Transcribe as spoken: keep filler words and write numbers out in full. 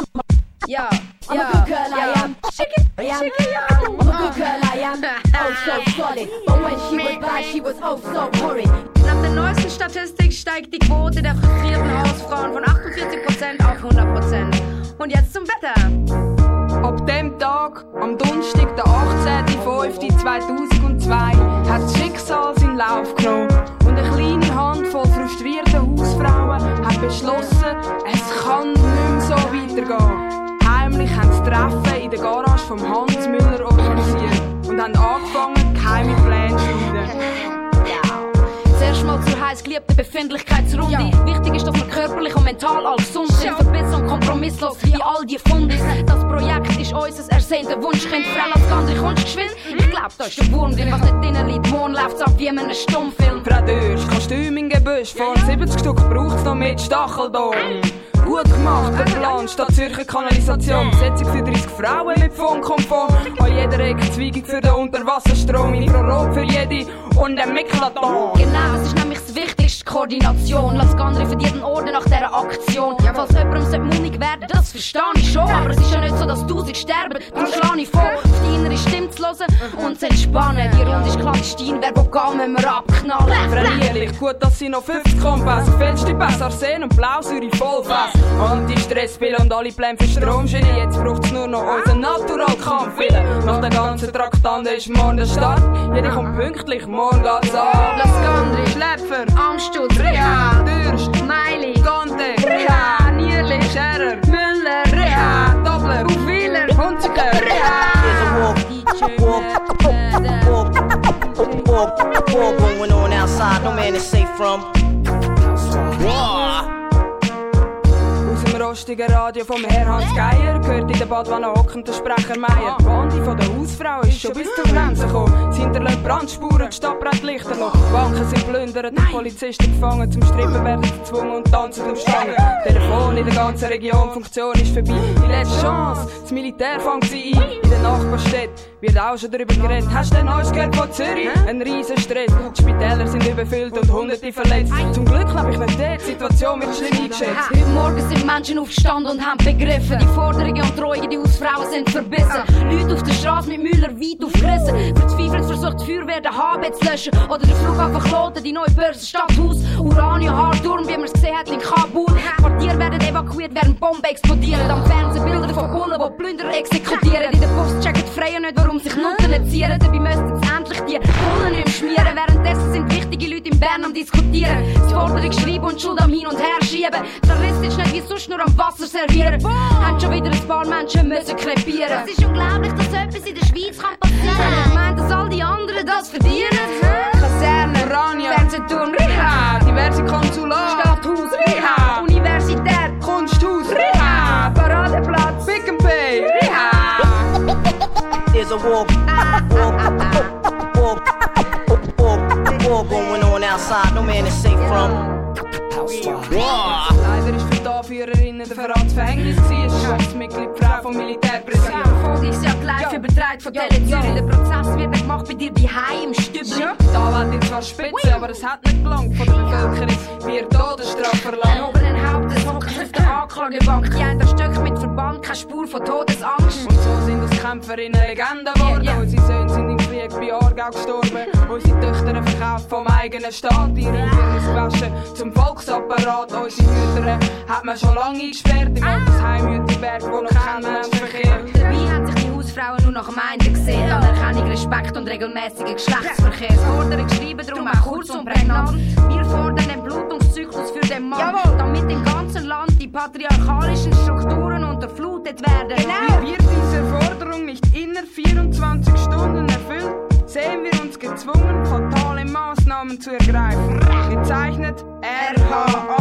Yeah, I'm yeah, a good girl, yeah. I am. Shake it, I am. shake it, yeah. I'm a good girl, I am. Oh, so solid. But when she was bad, she was oh so horrid. Nach der neuesten Statistik steigt die Quote der frustrierten Hausfrauen von achtundvierzig Prozent auf hundert Prozent. Und jetzt zum Wetter. Ab dem Tag, am Donnerstag, der achtzehnten fünften zweitausendzwei, hat das Schicksal seinen Lauf genommen. Und eine kleine Handvoll frustrierter Hausfrauen hat beschlossen, es kann nicht mehr so weitergehen. Heimlich haben sie Treffen in der Garage vom Hans Müller organisiert und haben angefangen, geheime Pläne zu schmieden. Zuerst mal zur heißgeliebten Befindlichkeitsrunde. Ja. Wichtig ist, dass wir körperlich und mental all gesund sind. Ja. Verbissen und kompromisslos wie all die Funde. Das Projekt ist unser ersehnter Wunschkind. Frau Laskandri, kommst geschwind? Ich glaub, da ist der Wurm drin. Was nicht drinnen liegt, morgen läuft's ab wie in einem Stummfilm. Frau Dürsch, Kostüm in Gebüsch. Vor siebzig Stück braucht's noch mit Stacheldorn. Gut gemacht, der Plan, Stadt Zürcher Kanalisation. Besetzung für dreißig Frauen mit Funkkonform. An jeder Ecke Zweigung für den Unterwasserstrom. Infrarot für jede und ein Miklaton. Genau, es ist nämlich das Wichtigste, Koordination. Laskandri verdient einen Orden nach dieser Aktion. Ja, falls jemandem munig werden, das verstehe ich schon. Aber es ist ja nicht so, dass tausend sterben. Darum schlage ich vor, auf die innere Stimme zu hören und zu entspannen. Die Runde ist clandestin, wer wo gehen, müssen wir abknallen. Verlierlich, gut, dass sie noch fünfzig Kompass. Fenster, Pass, Arsen und Blausäure Vollfass. Anti-Stresspille und alle Pläne für Stromschienen. Jetzt braucht's nur noch unseren Natural-Kampfwillen. Nach den ganzen Traktanten ist morgen der Start. Jeder kommt pünktlich, morgen geht's an. Laskandri, Schlepper, Amstutz, Reha, Dürst, Meili, Gante, Reha, Nierli, Scherer, Müller, Reha, Dobler, Wieler, Hunziker, Reha. War going on outside, no man is safe from. Aus dem rostigen Radio vom Herr Hans Geier gehört in der Badwanne hockend der Sprecher Meier. Die Bande von der Hausfrau ist schon bis zur Grenze gekommen. Sie hinterlässt Brandspuren, die Stadt brennt Lichterloh. Banken sind plündert, die Polizisten gefangen. Zum Strippen werden sie gezwungen und tanzen um Stangen. Telefon in der ganzen Region, Funktion ist vorbei. Die letzte Chance, das Militär fängt sie ein. In den Nachbarstädten wird auch schon darüber geredet. Hast du denn Neues gehört von Zürich? Ein riesen Stress. Die Spitäler sind überfüllt und hunderte verletzt. Zum Glück lebe ich nicht dort, die Situation wird schlimm eingeschätzt. Heute Morgen sind Menschen aufgestanden und haben begriffen, die Forderungen und Drohungen, die Hausfrauen sind verbissen. Leute auf der Straße mit Müller weit aufgerissen. Verzweifelt versucht die Feuerwehr den H B zu löschen. Oder der Flughafen Kloten, die neue Börse Stadthaus. Urania, Hardturm, wie man es gesehen hat in Kabul. Quartiere werden evakuiert, während Bomben explodieren. Am Fernsehen Bilder von Bullen, die Plünderer exekutieren. In der Post checken die Freien nicht, warum sich Nutten nicht zieren. Dabei müssten sie endlich die Bullen nicht mehr schmieren. Währenddessen sind wichtige Leute in Bern am Diskutieren. Die Forderung schreiben und die Schuld am Hin und Her schieben. Terroristisch nicht wie sonst nur am Wasser servieren. Haben schon wieder ein paar Menschen müssen krepieren. Es ist unglaublich, dass etwas in der Schweiz kann passieren. Ich meine, dass all die anderen das verdienen. Kaserne, Urania, Fernsehturm, Reha, diverse Konsulat, Stadthaus, Reha, Universität, Kunsthaus, Reha, Paradeplatz, Pick and Pay, Reha. There's a war, war, war, war, war going on outside, no man is safe from. Leider ist für die Anführerinnen der Verrat das Verhängnis gewesen. Ein Schwarzmitglied, Frau vom Militärpräsidium. Volksjagd live übertragen von Tele Zürich. Der Prozess wird gemacht bei dir daheim im Stübli. Die Anwältin zwar spitze, aber es hat nicht gelangt. Von der Bevölkerung wird Todesstrafe verlangt. Oberen Hauptes hockt auf der Anklagebank. Die einen Stück mit Verband, keine Spur von Todesangst. Und so sind aus Kämpferinnen Legenden geworden. Yeah, yeah. Unsere Söhne sind im Krieg bei Aargau gestorben. Unsere Töchter verkauft vom eigenen Staat. Ihre Hirn gewaschen zum Volksapparat. Unsere Mütter hat man schon lange gesperrt. Im Altersheim Jüterberg, wo noch kein Mensch verkehrt. Dabei hat sich die Hausfrauen nur nach dem einen gesehen. Anerkennung, Respekt und regelmäßigen Geschlechtsverkehr. Forderung schreiben darum auch kurz und prägnant. Wir fordern den Blutungszyklus für den Mann. Jawohl. Damit im ganzen Land die patriarchalischen Strukturen unterflutet werden. Genau. Wird diese Forderung nicht innerhalb vierundzwanzig Stunden erfüllt, sehen wir uns gezwungen, fatale Maßnahmen zu ergreifen. Gezeichnet R H A.